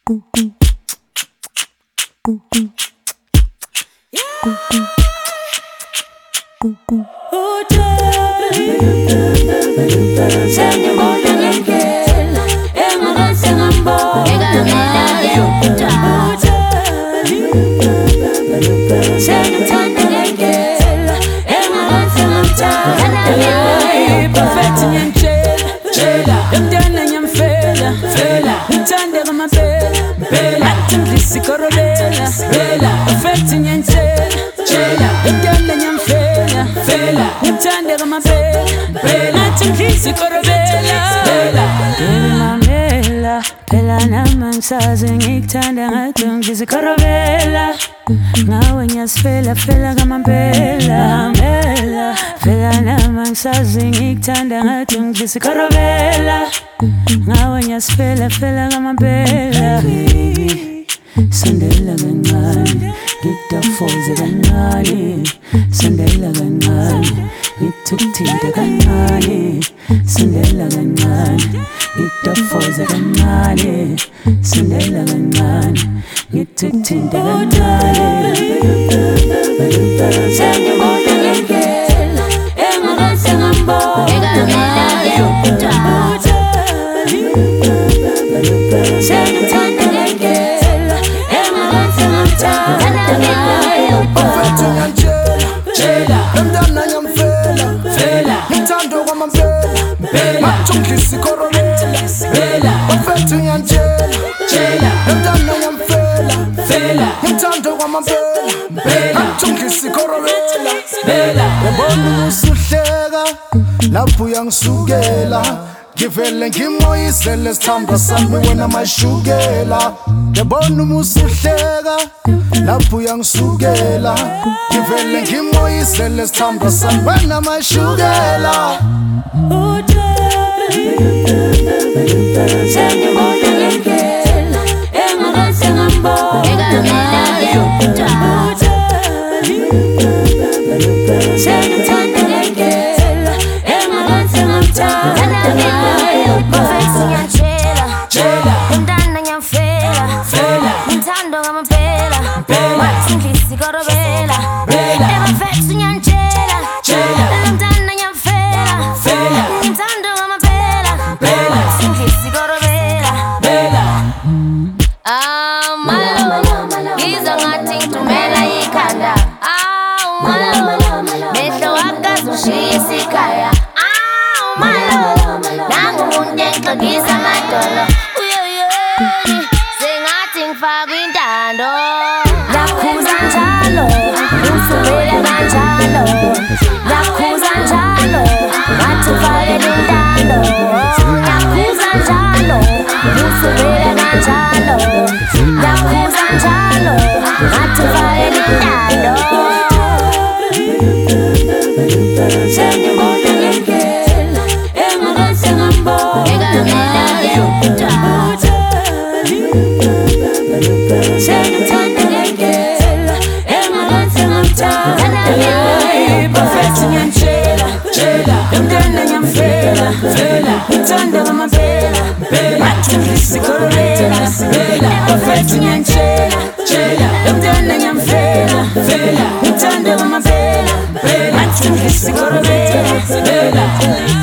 Ngikuthanda ngathi ngizikorobela ngawe ngiyasifela fela ngamambela mela fela nama ngisazi ngikuthanda ngathi ngizikorobela ngawe ngiyasifela fela ngamambela sondela kancane ngikudafoze kancane sondela kancane ngikuthinthe kancane sondela kancane ngikudafoze kancane sondela kancane ngikuthinthe kancane sengibona ngekela engakaze ngambona sengithanda ngekela engakaze ngamthanda ufethu ngiyantshela emntwana ngiyamfela ngithanda kwamambela mathungisi korobela ufethu ngiyantshela emntwana ngiyamfela ngithanda kwamambela mathungisi korobela yabona usuhleka lapho uyangisukela ngivele ngimoyizele sithando sami wena mashukela yabona umusuhleka lapho uyangisukela ngivele ngimoyizele sithando sami wena mashukela sengibona ngekela engakaze ngambona sengithanda ngekela engakaze ngamthanda Fela,